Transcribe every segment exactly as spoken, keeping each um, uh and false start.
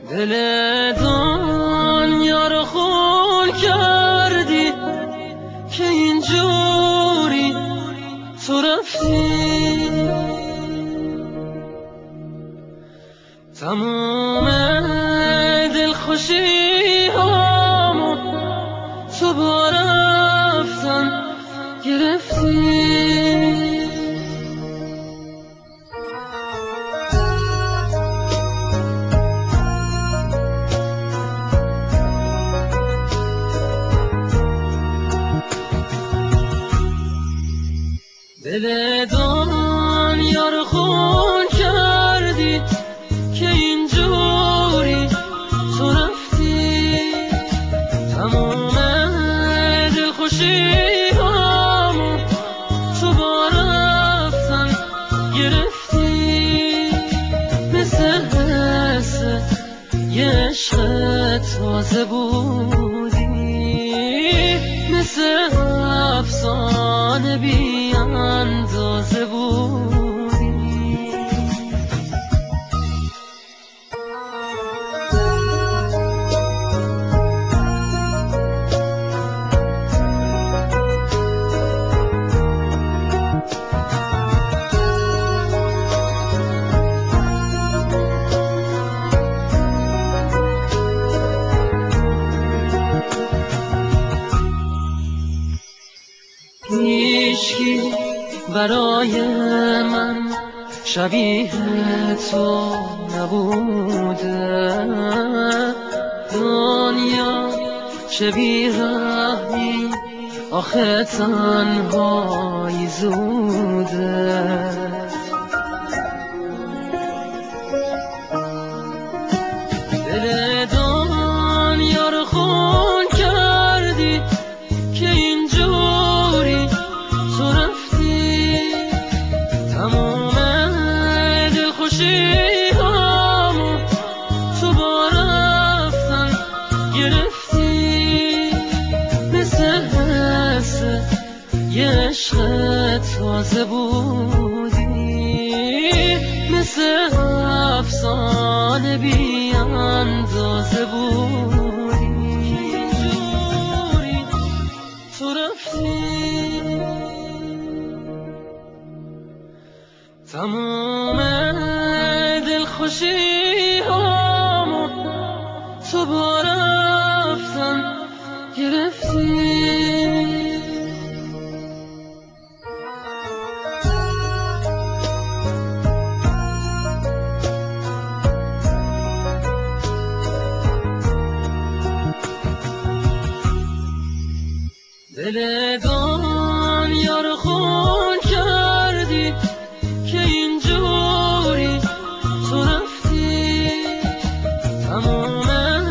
دل دنیا رو خون کردی که اینجوری تو رفتی. تموم دلخوشی هامو تو با رفتن گرفتی. دل دنیا رو خون کردی که اینجوری تو رفتی. تموم دلخوشی هامو تو با رفتن گرفتی. مثل حس یه عشق تازه بودی، مثل افسانه بی اندازه بودی. هیچکی برای من شبیه تو نبوده. دنیا چه بی‌رحمی، آخه تنهایی زوده. دل دنیا رو خون کردی که اینجوری تو رفتی. تموم دلخوشی هامو تو با رفتن گرفتی. مثل حس یه عشق تازه بودی، مثل افسانه بی اندازه بودی. جوری تو رفتی. تموم دلخوشی هامو تو با رفتن گرفتی. دل دنیا رو خون کردی که اینجوری تو رفتی. تموم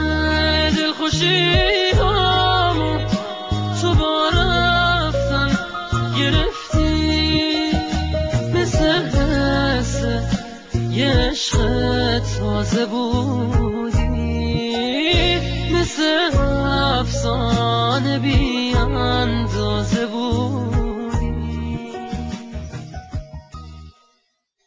دلخوشی هامو تو با رفتن گرفتی. مثل حس یه عشق تازه بودی، مثل افسانه بی اندازه